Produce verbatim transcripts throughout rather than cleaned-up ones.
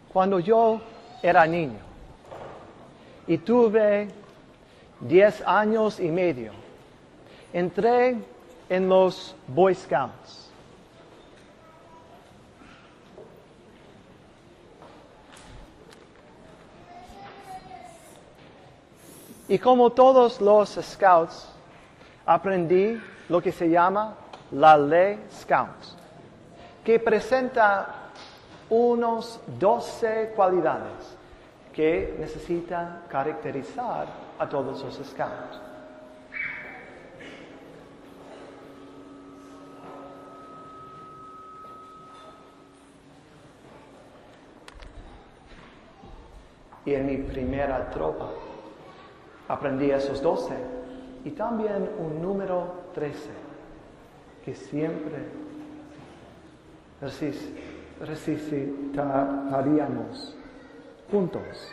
Cuando yo era niño y tuve diez años y medio, entré en los Boy Scouts. Y como todos los Scouts, aprendí lo que se llama la Ley Scout, que presenta unos doce cualidades que necesita caracterizar a todos los Scouts. Y en mi primera tropa aprendí esos doce y también un número trece que siempre resucitaríamos juntos.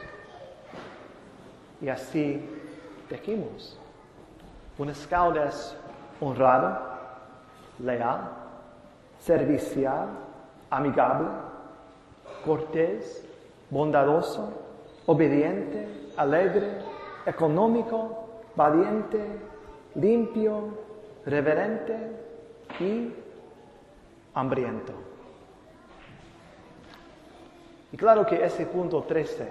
Y así dijimos: un scout es honrado, leal, servicial, amigable, cortés, bondadoso, obediente, alegre, económico, valiente, limpio, reverente y hambriento. Y claro que ese punto trece,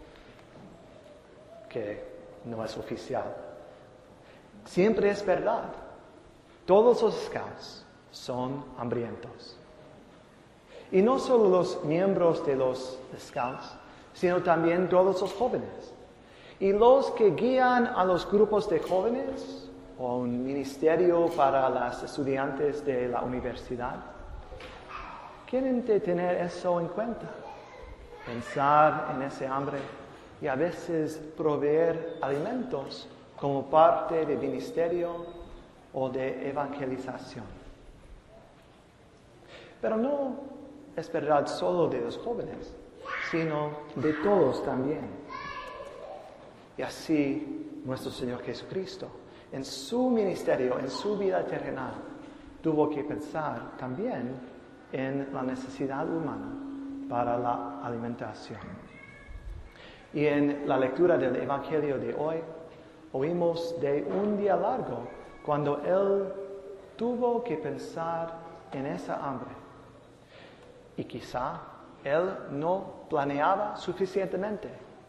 que no es oficial, siempre es verdad. Todos los scouts son hambrientos. Y no solo los miembros de los scouts, sino también todos los jóvenes. Y los que guían a los grupos de jóvenes o un ministerio para los estudiantes de la universidad tienen que tener eso en cuenta. Pensar en ese hambre y a veces proveer alimentos como parte de ministerio o de evangelización. Pero no es verdad solo de los jóvenes, sino de todos también. Y así nuestro Señor Jesucristo, en su ministerio, en su vida terrenal, tuvo que pensar también en la necesidad humana para la alimentación. Y en la lectura del Evangelio de hoy, oímos de un día largo cuando Él tuvo que pensar en esa hambre. Y quizá Él no planeaba suficientemente.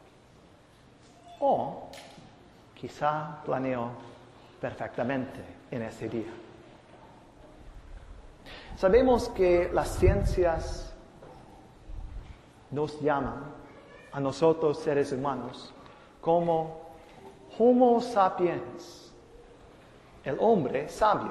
O quizá planeó perfectamente en ese día. Sabemos que las ciencias nos llaman a nosotros seres humanos como Homo sapiens, el hombre sabio.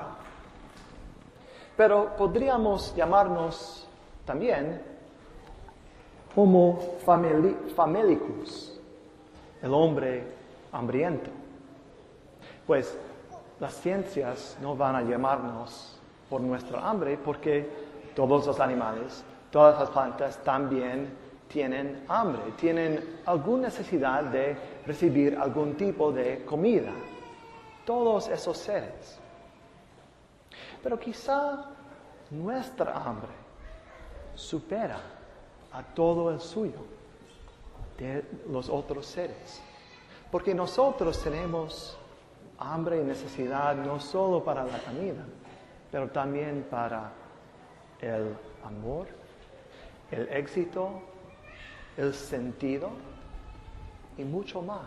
Pero podríamos llamarnos también Homo famelicus, el hombre hambriento. Pues las ciencias no van a llamarnos por nuestra hambre, porque todos los animales, todas las plantas también tienen hambre, tienen alguna necesidad de recibir algún tipo de comida. Todos esos seres. Pero quizá nuestra hambre supera a todo el suyo de los otros seres. Porque nosotros tenemos hambre y necesidad no solo para la comida, pero también para el amor, el éxito, el sentido y mucho más.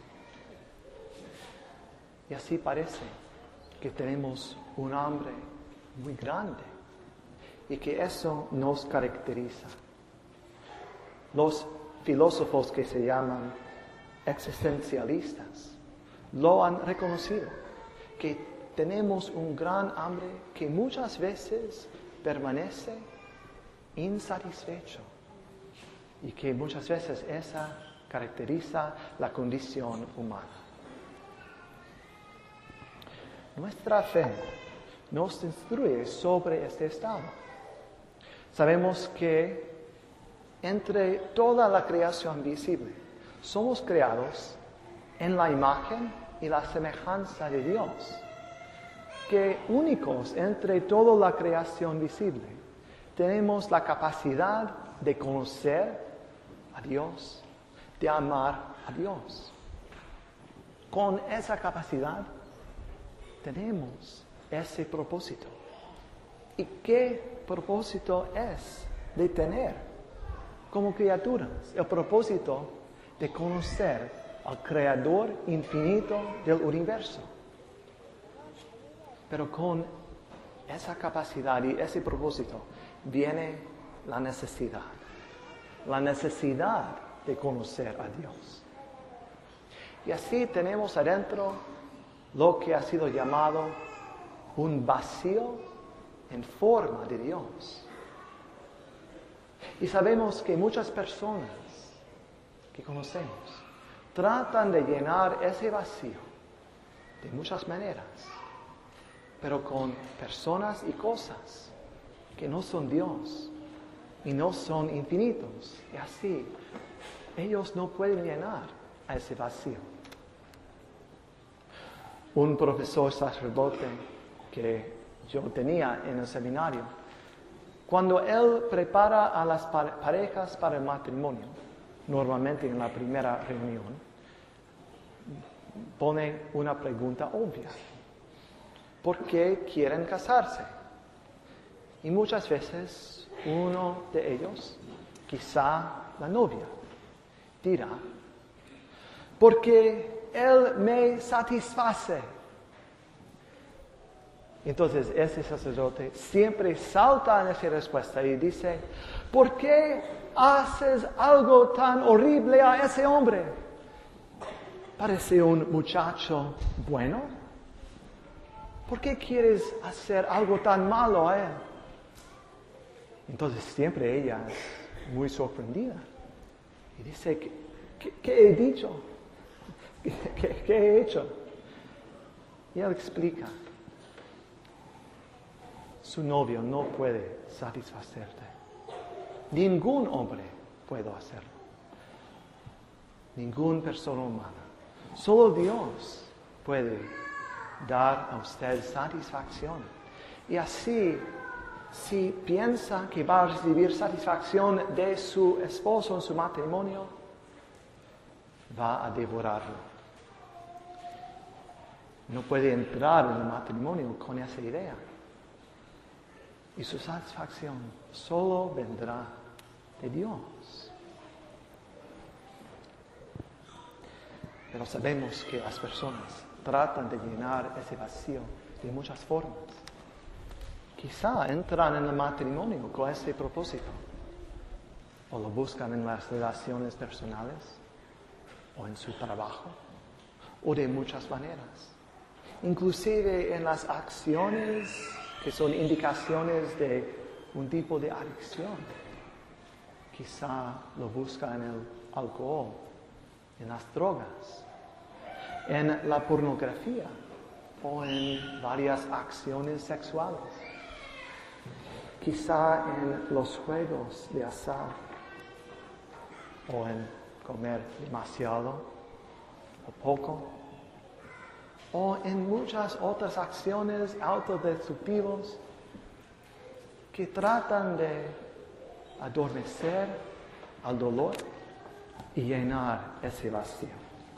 Y así parece que tenemos un hambre muy grande y que eso nos caracteriza. Los filósofos que se llaman existencialistas lo han reconocido, que tenemos un gran hambre que muchas veces permanece insatisfecho y que muchas veces esa caracteriza la condición humana. Nuestra fe nos instruye sobre este estado. Sabemos que entre toda la creación visible somos creados en la imagen y la semejanza de Dios, que únicos entre toda la creación visible tenemos la capacidad de conocer a Dios, de amar a Dios. Con esa capacidad tenemos ese propósito. ¿Y qué propósito es de tener como criaturas? El propósito de conocer al Creador infinito del universo. Pero con esa capacidad y ese propósito viene la necesidad. La necesidad de conocer a Dios. Y así tenemos adentro lo que ha sido llamado un vacío en forma de Dios. Y sabemos que muchas personas que conocemos tratan de llenar ese vacío de muchas maneras, pero con personas y cosas que no son Dios y no son infinitos. Y así ellos no pueden llenar a ese vacío. Un profesor sacerdote que yo tenía en el seminario, cuando él prepara a las parejas para el matrimonio, normalmente en la primera reunión, pone una pregunta obvia. ¿Por qué quieren casarse? Y muchas veces uno de ellos, quizá la novia, dirá, porque él me satisface. Entonces ese sacerdote siempre salta en esa respuesta y dice, ¿por qué haces algo tan horrible a ese hombre? Parece un muchacho bueno. ¿Por qué quieres hacer algo tan malo a él? Entonces siempre ella es muy sorprendida y dice, ¿qué, qué, qué he dicho? ¿Qué, qué, ¿Qué he hecho? Y él explica, su novio no puede satisfacerte. Ningún hombre puede hacerlo. Ninguna persona humana. Solo Dios puede dar a usted satisfacción. Y así, si piensa que va a recibir satisfacción de su esposo en su matrimonio, va a devorarlo. No puede entrar en el matrimonio con esa idea. Y su satisfacción solo vendrá de Dios. Pero sabemos que las personas tratan de llenar ese vacío de muchas formas. Quizá entran en el matrimonio con ese propósito, o lo buscan en las relaciones personales, o en su trabajo, o de muchas maneras. Inclusive en las acciones que son indicaciones de un tipo de adicción. Quizá lo buscan en el alcohol, en las drogas, en la pornografía o en varias acciones sexuales. Quizá en los juegos de azar o en comer demasiado o poco o en muchas otras acciones autodestructivas que tratan de adormecer al dolor y llenar ese vacío.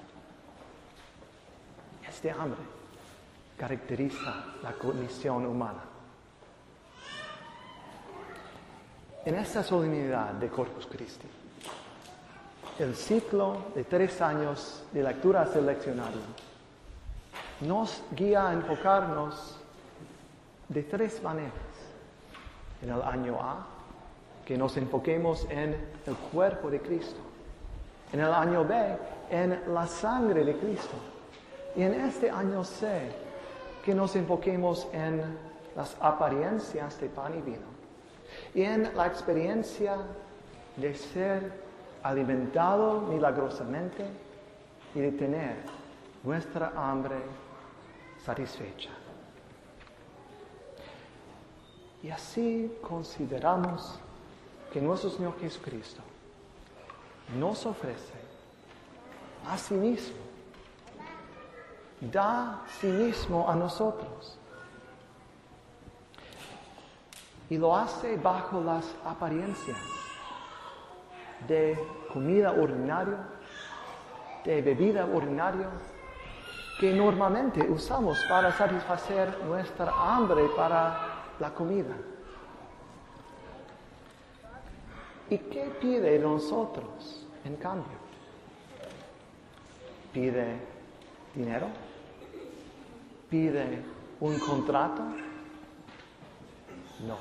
Este hambre caracteriza la condición humana. En esta solemnidad de Corpus Christi, el ciclo de tres años de lectura seleccionaria nos guía a enfocarnos de tres maneras. En el año A, que nos enfoquemos en el cuerpo de Cristo. En el año B, en la sangre de Cristo. Y en este año C, que nos enfoquemos en las apariencias de pan y vino. Y en la experiencia de ser alimentado milagrosamente y de tener nuestra hambre satisfecha. Y así consideramos que nuestro Señor Jesucristo nos ofrece a sí mismo, da a sí mismo a nosotros. Y lo hace bajo las apariencias de comida ordinaria, de bebida ordinaria, que normalmente usamos para satisfacer nuestra hambre para la comida. ¿Y qué pide de nosotros en cambio? ¿Pide dinero? ¿Pide un contrato? No.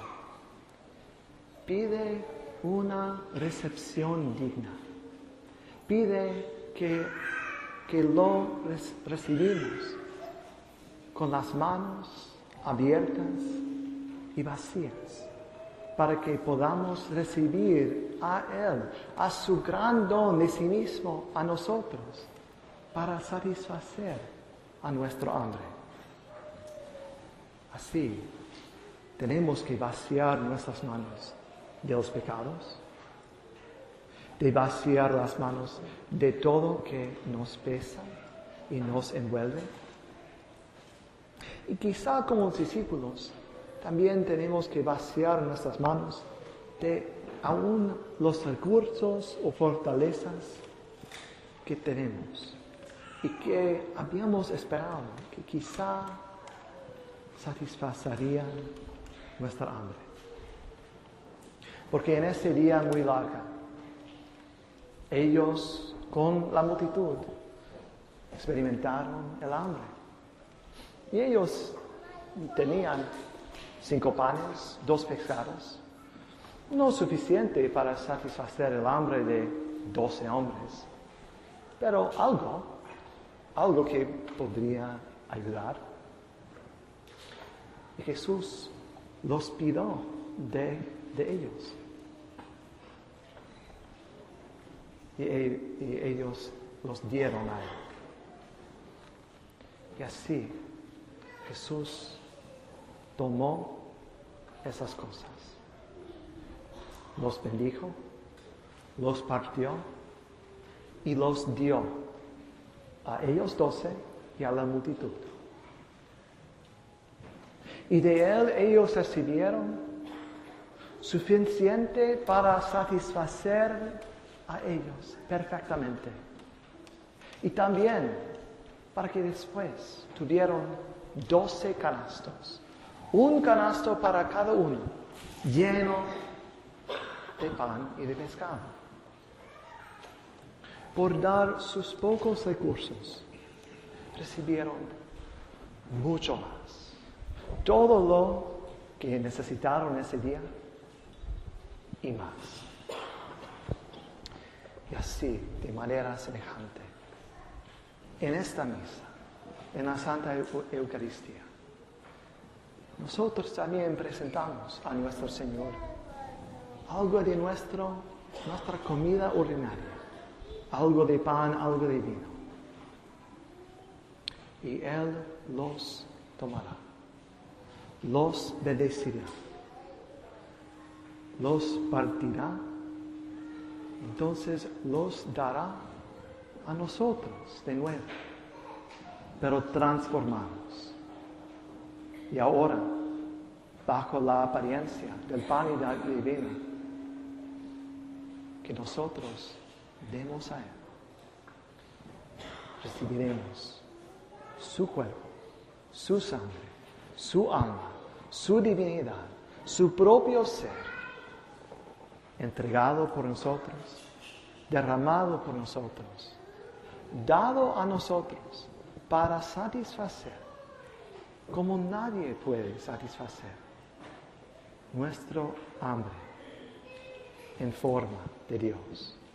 Pide una recepción digna. Pide que, que lo res- recibimos con las manos abiertas y vacías, para que podamos recibir a Él, a su gran don de sí mismo, a nosotros, para satisfacer a nuestro hambre. Así, tenemos que vaciar nuestras manos de los pecados, de vaciar las manos de todo que nos pesa y nos envuelve. Y quizá como discípulos también tenemos que vaciar nuestras manos de aún los recursos o fortalezas que tenemos y que habíamos esperado que quizá satisfacerían nuestra hambre. Porque en ese día muy largo, ellos con la multitud experimentaron el hambre. Y ellos tenían cinco panes, dos pescados, no suficiente para satisfacer el hambre de doce hombres, pero algo, algo que podría ayudar. Y Jesús los pidió de, de ellos. Y, y ellos los dieron a Él. Y así Jesús tomó esas cosas, los bendijo, los partió y los dio a ellos doce y a la multitud. Y de Él ellos recibieron suficiente para satisfacer a ellos perfectamente. Y también para que después tuvieron doce canastos, un canasto para cada uno, lleno de pan y de pescado. Por dar sus pocos recursos, recibieron mucho más. Todo lo que necesitaron ese día y más. Y así, de manera semejante, en esta misa, en la Santa Eucaristía, nosotros también presentamos a nuestro Señor algo de nuestro, nuestra comida ordinaria, algo de pan, algo de vino. Y Él los tomará, los bendecirá, los partirá, entonces los dará a nosotros de nuevo, pero transformados. Y ahora, bajo la apariencia del pan y del vino, que nosotros demos a Él, recibiremos su cuerpo, su sangre, su alma, su divinidad, su propio ser, entregado por nosotros, derramado por nosotros, dado a nosotros para satisfacer, como nadie puede satisfacer, nuestro hambre en forma de Dios.